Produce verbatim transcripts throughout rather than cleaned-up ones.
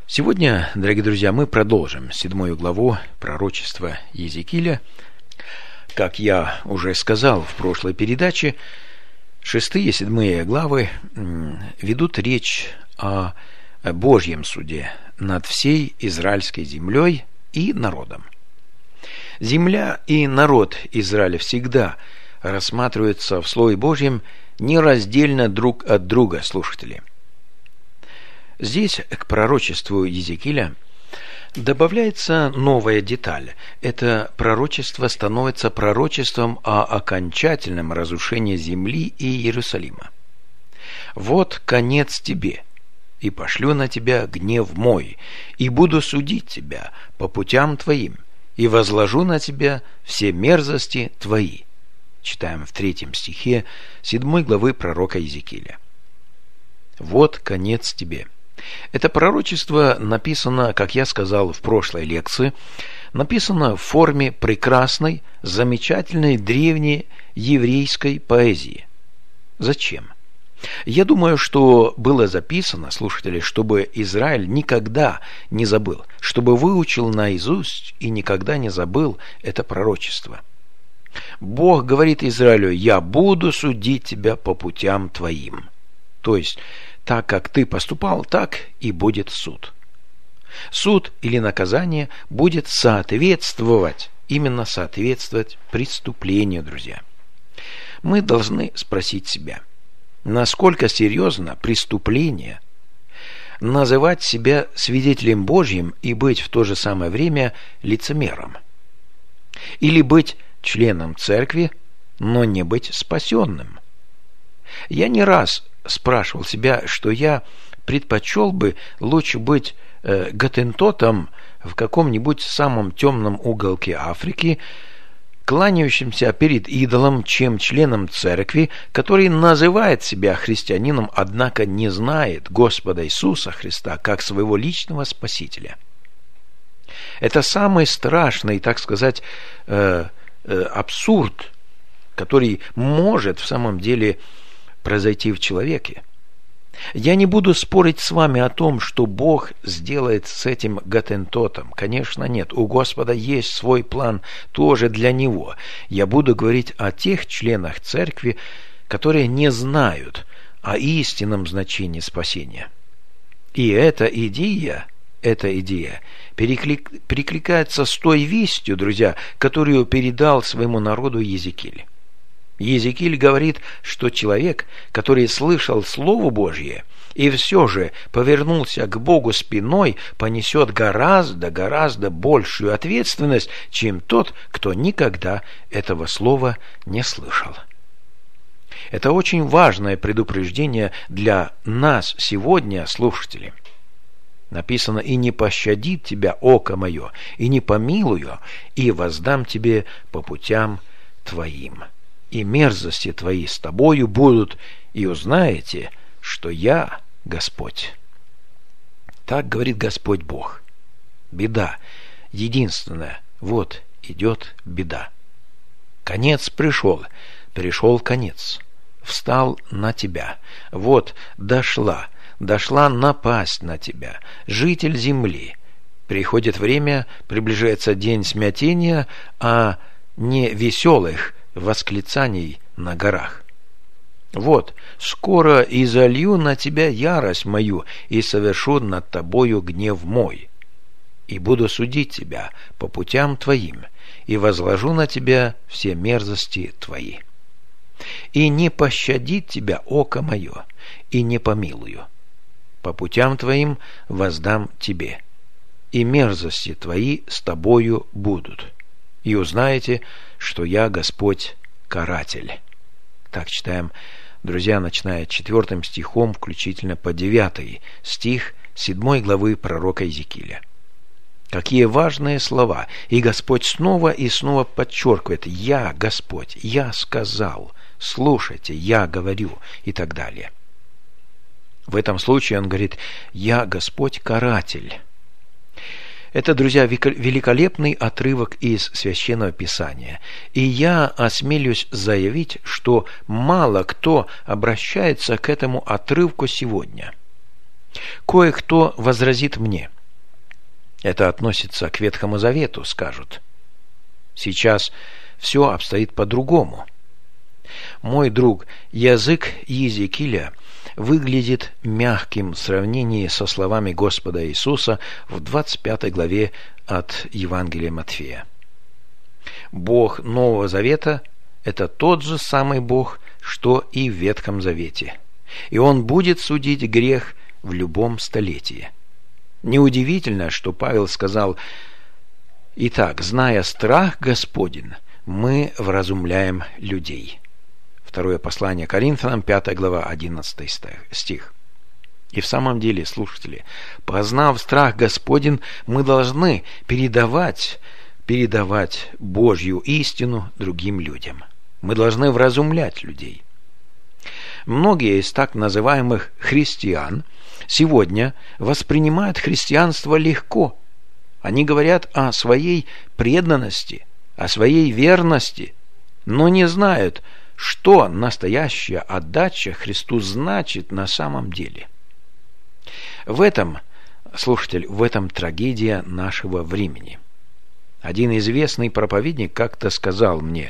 Сегодня, дорогие друзья, мы продолжим седьмую главу пророчества Иезекииля. Как я уже сказал в прошлой передаче, шестые и седьмые главы ведут речь о Божьем суде над всей израильской землей и народом. Земля и народ Израиля всегда рассматриваются в Слове Божьем нераздельно друг от друга, слушатели. Здесь к пророчеству Иезекииля добавляется новая деталь. Это пророчество становится пророчеством о окончательном разрушении земли и Иерусалима. «Вот конец тебе, и пошлю на тебя гнев мой, и буду судить тебя по путям твоим, и возложу на тебя все мерзости твои». Читаем в третьем стихе седьмой главы пророка Иезекииля. «Вот конец тебе». Это пророчество написано, как я сказал в прошлой лекции, написано в форме прекрасной, замечательной древней еврейской поэзии. Зачем? Я думаю, что было записано, слушатели, чтобы Израиль никогда не забыл, чтобы выучил наизусть и никогда не забыл это пророчество. Бог говорит Израилю: «Я буду судить тебя по путям твоим». То есть, так как ты поступал, так и будет суд. Суд или наказание будет соответствовать, именно соответствовать преступлению, друзья. Мы должны спросить себя, насколько серьезно преступление называть себя свидетелем Божьим и быть в то же самое время лицемером? Или быть членом церкви, но не быть спасенным? Я не раз спрашивал себя, что я предпочел бы лучше быть э, готентотом в каком-нибудь самом темном уголке Африки, кланяющимся перед идолом, чем членом церкви, который называет себя христианином, однако не знает Господа Иисуса Христа как своего личного Спасителя. Это самый страшный, так сказать, э, э, абсурд, который может в самом деле произойти в человеке. Я не буду спорить с вами о том, что Бог сделает с этим готентотом. Конечно, нет. У Господа есть свой план тоже для него. Я буду говорить о тех членах церкви, которые не знают о истинном значении спасения. И эта идея, эта идея переклик, перекликается с той вестью, друзья, которую передал своему народу Иезекииль. Иезекииль говорит, что человек, который слышал Слово Божье и все же повернулся к Богу спиной, понесет гораздо, гораздо большую ответственность, чем тот, кто никогда этого слова не слышал. Это очень важное предупреждение для нас сегодня, слушатели. Написано: «И не пощадит тебя око мое, и не помилую, и воздам тебе по путям твоим. И мерзости твои с тобою будут, и узнаете, что я Господь». Так говорит Господь Бог. Беда единственная. Вот идет беда. Конец пришел, пришел конец. Встал на тебя. Вот дошла, дошла напасть на тебя, житель земли. Приходит время, приближается день смятения, а не веселых восклицаний на горах. «Вот, скоро изолью на тебя ярость мою, и совершу над тобою гнев мой, и буду судить тебя по путям твоим, и возложу на тебя все мерзости твои. И не пощадит тебя око мое, и не помилую. По путям твоим воздам тебе, и мерзости твои с тобою будут. И узнаете, что я Господь каратель». Так читаем, друзья, начиная четвертым стихом, включительно по девятый стих седьмой главы пророка Иезекииля. Какие важные слова! И Господь снова и снова подчеркивает: «Я Господь, я сказал, слушайте, я говорю», и так далее. В этом случае он говорит: «Я Господь каратель». Это, друзья, великолепный отрывок из Священного Писания. И я осмелюсь заявить, что мало кто обращается к этому отрывку сегодня. Кое-кто возразит мне: Это относится к Ветхому Завету, скажут. Сейчас все обстоит по-другому. Мой друг, язык Иезекииля выглядит мягким в сравнении со словами Господа Иисуса в двадцать пятой главе от Евангелия Матфея. Бог Нового Завета – это тот же самый Бог, что и в Ветхом Завете. И Он будет судить грех в любом столетии. Неудивительно, что Павел сказал: «Итак, зная страх Господень, мы вразумляем людей». Второе послание Коринфянам, пятая глава, одиннадцатый стих. И в самом деле, слушатели, познав страх Господень, мы должны передавать, передавать Божью истину другим людям. Мы должны вразумлять людей. Многие из так называемых христиан сегодня воспринимают христианство легко. Они говорят о своей преданности, о своей верности, но не знают, что настоящая отдача Христу значит на самом деле. В этом, слушатель, в этом трагедия нашего времени. Один известный проповедник как-то сказал мне: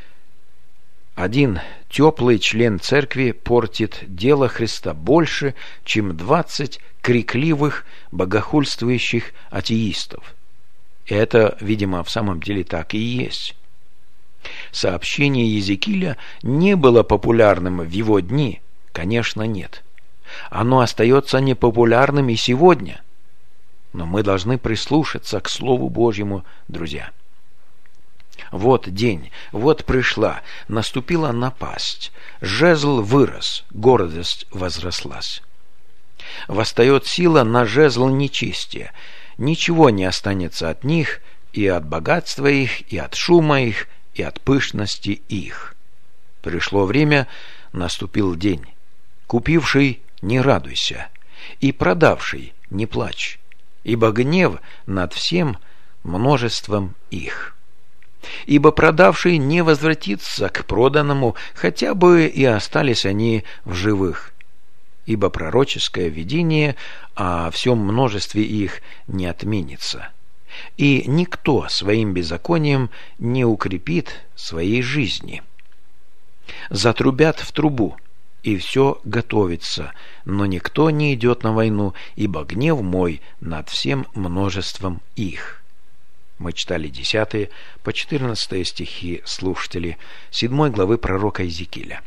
один теплый член церкви портит дело Христа больше, чем двадцать крикливых, богохульствующих атеистов. И это, видимо, в самом деле так и есть. Сообщение Иезекииля не было популярным в его дни? Конечно, нет. Оно остается непопулярным и сегодня. Но мы должны прислушаться к Слову Божьему, друзья. Вот день, вот пришла, наступила напасть, жезл вырос, гордость возрослась. Восстает сила на жезл нечестия, ничего не останется от них, и от богатства их, и от шума их, и от пышности их. Пришло время, наступил день. Купивший, не радуйся, и продавший, не плачь, ибо гнев над всем множеством их. Ибо продавший не возвратится к проданному, хотя бы и остались они в живых. Ибо пророческое видение о всем множестве их не отменится. И никто своим беззаконием не укрепит своей жизни. Затрубят в трубу, и все готовится, но никто не идет на войну, ибо гнев мой над всем множеством их. Мы читали десятые по четырнадцатые стихи, слушатели, седьмой главы пророка Иезекииля.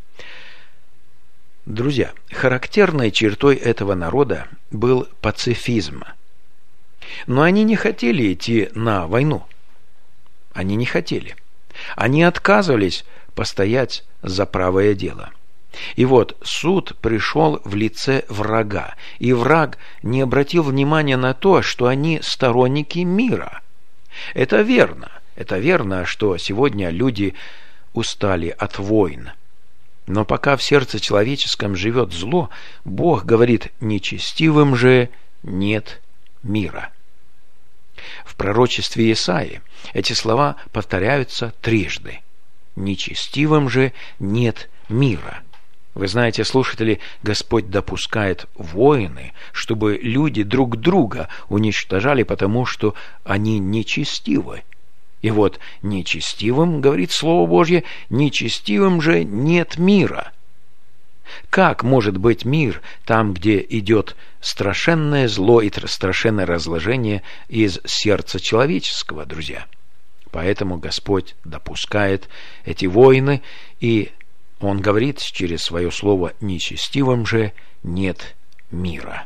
Друзья, характерной чертой этого народа был пацифизм. Но они не хотели идти на войну. Они не хотели. Они отказывались постоять за правое дело. И вот суд пришел в лице врага, и враг не обратил внимания на то, что они сторонники мира. Это верно. Это верно, что сегодня люди устали от войн. Но пока в сердце человеческом живет зло, Бог говорит: нечестивым же нет мира. В пророчестве Исаии эти слова повторяются трижды. Нечестивым же нет мира. Вы знаете, слушатели, Господь допускает войны, чтобы люди друг друга уничтожали, потому что они нечестивы. И вот нечестивым, говорит Слово Божье, нечестивым же нет мира. Как может быть мир там, где идет страшенное зло и страшенное разложение из сердца человеческого, друзья? Поэтому Господь допускает эти войны, и Он говорит через свое слово: нечестивым же нет мира.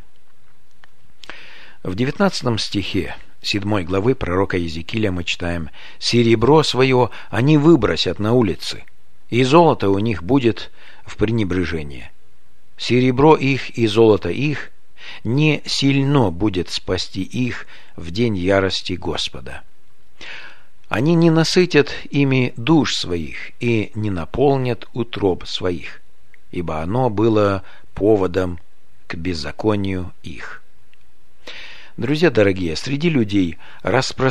В девятнадцатом стихе седьмой главы пророка Иезекииля мы читаем: «Серебро свое они выбросят на улицы, и золото у них будет в пренебрежение. Серебро их и золото их не сильно будет спасти их в день ярости Господа. Они не насытят ими душ своих и не наполнят утроб своих, ибо оно было поводом к беззаконию их». Друзья дорогие, среди людей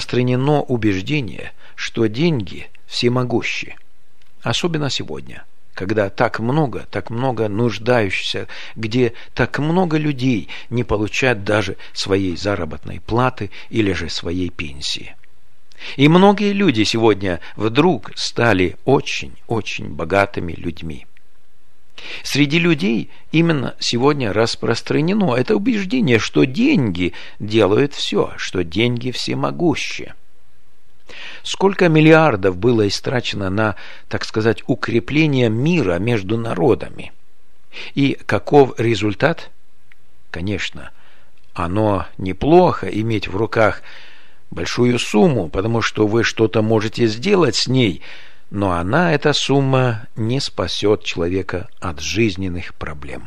распространено убеждение, что деньги всемогущи, особенно сегодня. когда так много, так много нуждающихся, где так много людей не получают даже своей заработной платы или же своей пенсии. И многие люди сегодня вдруг стали очень-очень богатыми людьми. Среди людей именно сегодня распространено это убеждение, что деньги делают все, что деньги всемогущие. Сколько миллиардов было истрачено на, так сказать, укрепление мира между народами? И каков результат? Конечно, оно неплохо иметь в руках большую сумму, потому что вы что-то можете сделать с ней, но она, эта сумма, не спасет человека от жизненных проблем.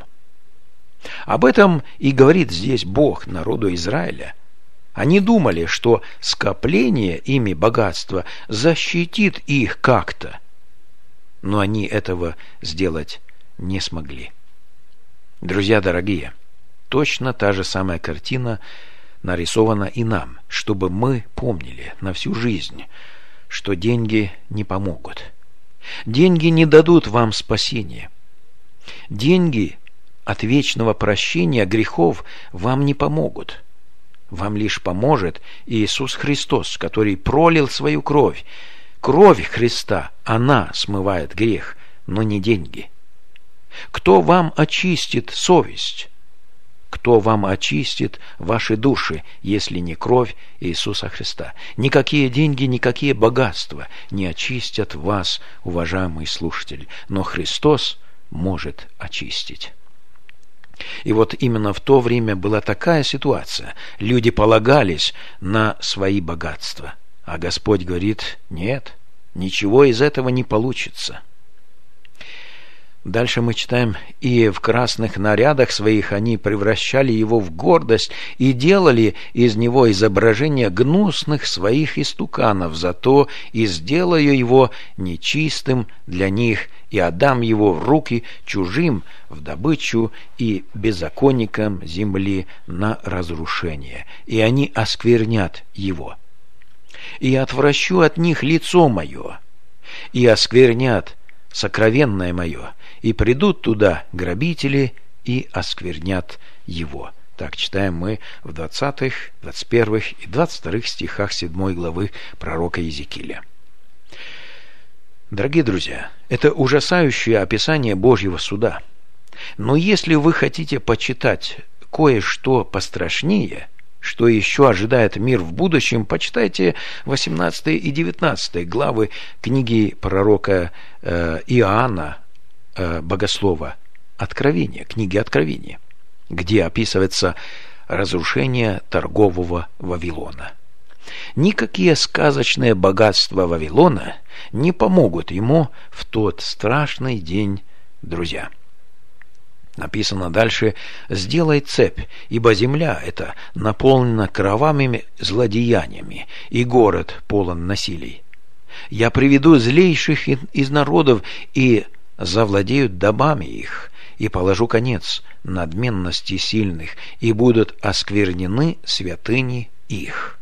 Об этом и говорит здесь Бог народу Израиля. Они думали, что скопление ими богатства защитит их как-то, но они этого сделать не смогли. Друзья дорогие, точно та же самая картина нарисована и нам, чтобы мы помнили на всю жизнь, что деньги не помогут. Деньги не дадут вам спасения. Деньги от вечного прощения грехов вам не помогут. Вам лишь поможет Иисус Христос, который пролил свою кровь. Кровь Христа, она смывает грех, но не деньги. Кто вам очистит совесть? Кто вам очистит ваши души, если не кровь Иисуса Христа? Никакие деньги, никакие богатства не очистят вас, уважаемые слушатели, но Христос может очистить. И вот именно в то время была такая ситуация. Люди полагались на свои богатства. А Господь говорит: нет, ничего из этого не получится. Дальше мы читаем: «И в красных нарядах своих они превращали его в гордость и делали из него изображение гнусных своих истуканов, зато и сделаю его нечистым для них, и отдам его в руки чужим в добычу и беззаконникам земли на разрушение, и они осквернят его. И отвращу от них лицо мое, и осквернят сокровенное мое, и придут туда грабители и осквернят его». Так читаем мы в двадцатых, двадцать первых и двадцать вторых стихах седьмой главы пророка Иезекииля. Дорогие друзья, это ужасающее описание Божьего суда. Но если вы хотите почитать кое-что пострашнее, что еще ожидает мир в будущем, почитайте восемнадцатые и девятнадцатые главы книги пророка э, Иоанна, э, богослова, Откровения, книги Откровения, где описывается разрушение торгового Вавилона. Никакие сказочные богатства Вавилона не помогут ему в тот страшный день, друзья. Написано дальше: «Сделай цепь, ибо земля эта наполнена кровавыми злодеяниями, и город полон насилий. Я приведу злейших из народов, и завладеют домами их, и положу конец надменности сильных, и будут осквернены святыни их».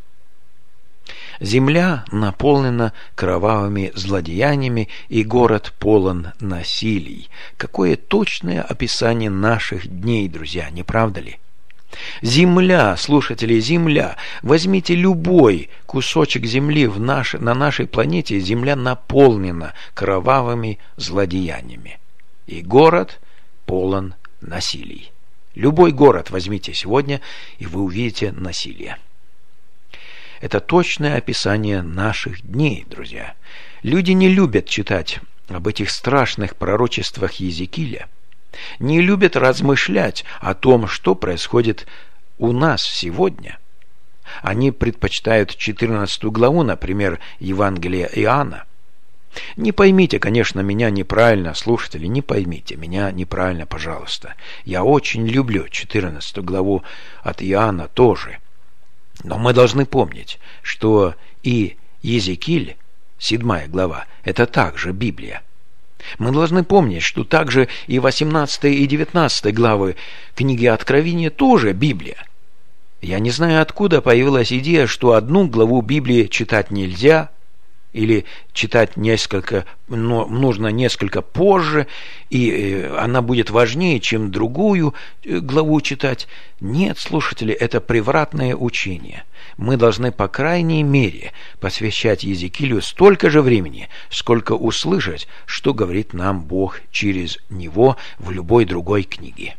Земля наполнена кровавыми злодеяниями, и город полон насилий. Какое точное описание наших дней, друзья, не правда ли? Земля, слушатели, земля. Возьмите любой кусочек земли в наш, на нашей планете, земля наполнена кровавыми злодеяниями. И город полон насилий. Любой город возьмите сегодня, и вы увидите насилие. Это точное описание наших дней, друзья. Люди не любят читать об этих страшных пророчествах Иезекииля, не любят размышлять о том, что происходит у нас сегодня. Они предпочитают четырнадцатую главу, например, Евангелия Иоанна. Не поймите, конечно, меня неправильно, слушатели, не поймите меня неправильно, пожалуйста. Я очень люблю четырнадцатую главу от Иоанна тоже. Но мы должны помнить, что и Иезекииль, седьмая глава, это также Библия. Мы должны помнить, что также и восемнадцатая и девятнадцатая главы книги Откровения тоже Библия. Я не знаю, откуда появилась идея, что одну главу Библии читать нельзя, или читать несколько, но нужно несколько позже, и она будет важнее, чем другую главу читать. Нет, слушатели, это превратное учение. Мы должны, по крайней мере, посвящать Иезекиилю столько же времени, сколько услышать, что говорит нам Бог через него в любой другой книге.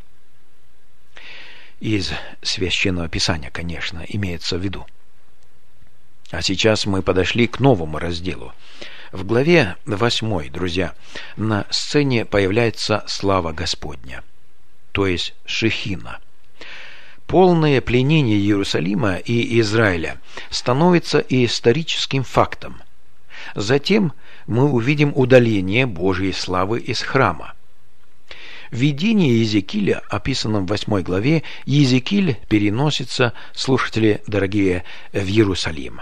Из Священного Писания, конечно, имеется в виду. А сейчас мы подошли к новому разделу. В главе восьмой, друзья, на сцене появляется слава Господня, то есть Шехина. Полное пленение Иерусалима и Израиля становится историческим фактом. Затем мы увидим удаление Божьей славы из храма. В видении Иезекииля, описанном в восьмой главе, Иезекииль переносится, слушатели дорогие, в Иерусалим.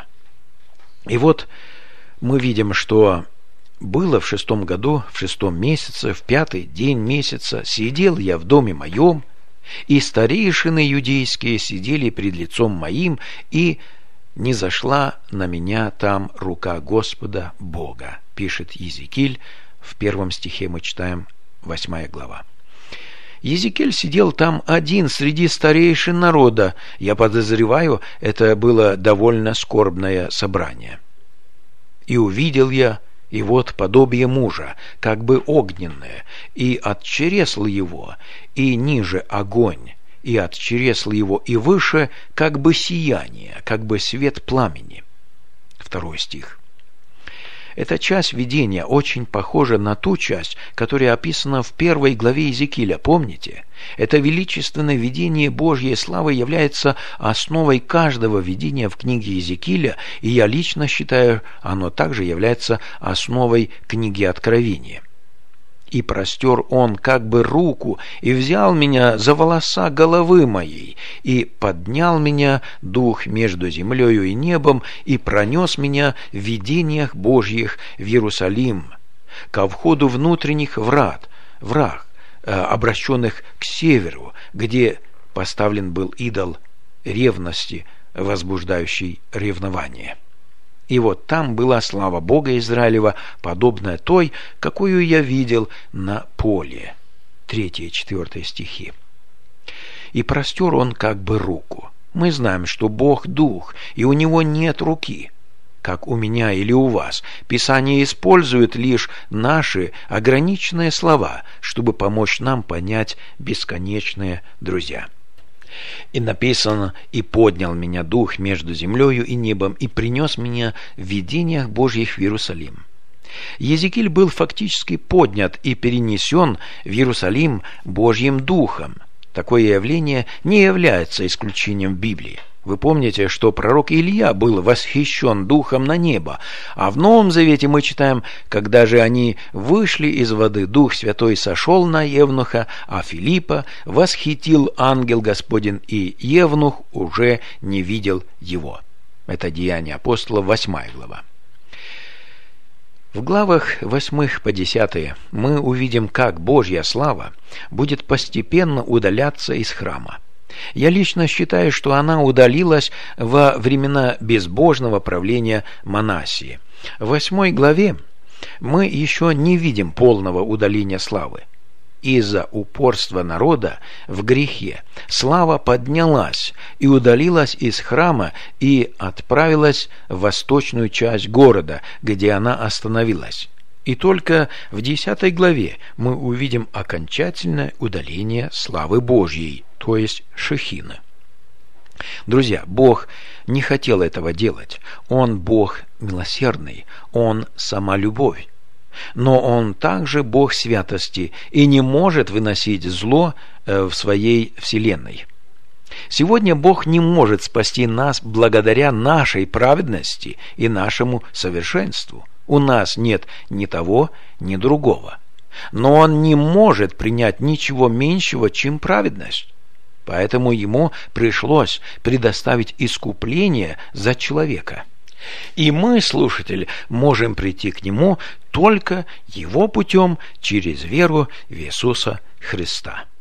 И вот мы видим, что было в шестом году, в шестом месяце, в пятый день месяца, сидел я в доме моем, и старейшины юдейские сидели пред лицом моим, и не зашла на меня там рука Господа Бога, пишет Иезекииль. В первом стихе мы читаем восьмая глава. Иезекииль сидел там один среди старейшин народа. Я подозреваю, это было довольно скорбное собрание. И увидел я, и вот подобие мужа, как бы огненное, и от чресла его, и ниже огонь, и от чресла его, и выше, как бы сияние, как бы свет пламени. Второй стих. Эта часть видения очень похожа на ту часть, которая описана в первой главе Иезекииля, помните? Это величественное видение Божьей славы является основой каждого видения в книге Иезекииля, и я лично считаю, оно также является основой книги Откровения. И простер он как бы руку, и взял меня за волоса головы моей, и поднял меня дух между землею и небом, и пронес меня в видениях Божьих в Иерусалим, ко входу внутренних врат, врат, обращенных к северу, где поставлен был идол ревности, возбуждающий ревнование. И вот там была слава Бога Израилева, подобная той, какую я видел на поле. Третий и четвертый стихи. И простер он как бы руку. Мы знаем, что Бог дух, и у него нет руки, как у меня или у вас. Писание использует лишь наши ограниченные слова, чтобы помочь нам понять бесконечные, друзья. И написано: «И поднял меня дух между землею и небом, и принес меня в видениях Божьих в Иерусалим». Иезекииль был фактически поднят и перенесен в Иерусалим Божьим духом. Такое явление не является исключением в Библии. Вы помните, что пророк Илия был восхищен духом на небо, а в Новом Завете мы читаем: «Когда же они вышли из воды, Дух Святой сошел на Евнуха, а Филиппа восхитил ангел Господень, и Евнух уже не видел его». Это Деяния апостолов, восьмая глава. В главах восьмых по десятые мы увидим, как Божья слава будет постепенно удаляться из храма. Я лично считаю, что она удалилась во времена безбожного правления Манассии. В восьмой главе мы еще не видим полного удаления славы. Из-за упорства народа в грехе слава поднялась и удалилась из храма и отправилась в восточную часть города, где она остановилась. И только в десятой главе мы увидим окончательное удаление славы Божьей, то есть Шехины. Друзья, Бог не хотел этого делать. Он Бог милосердный, Он сама любовь. Но Он также Бог святости и не может выносить зло в своей вселенной. Сегодня Бог не может спасти нас благодаря нашей праведности и нашему совершенству. У нас нет ни того, ни другого. Но Он не может принять ничего меньшего, чем праведность. Поэтому Ему пришлось предоставить искупление за человека. И мы, слушатели, можем прийти к Нему только Его путем через веру в Иисуса Христа.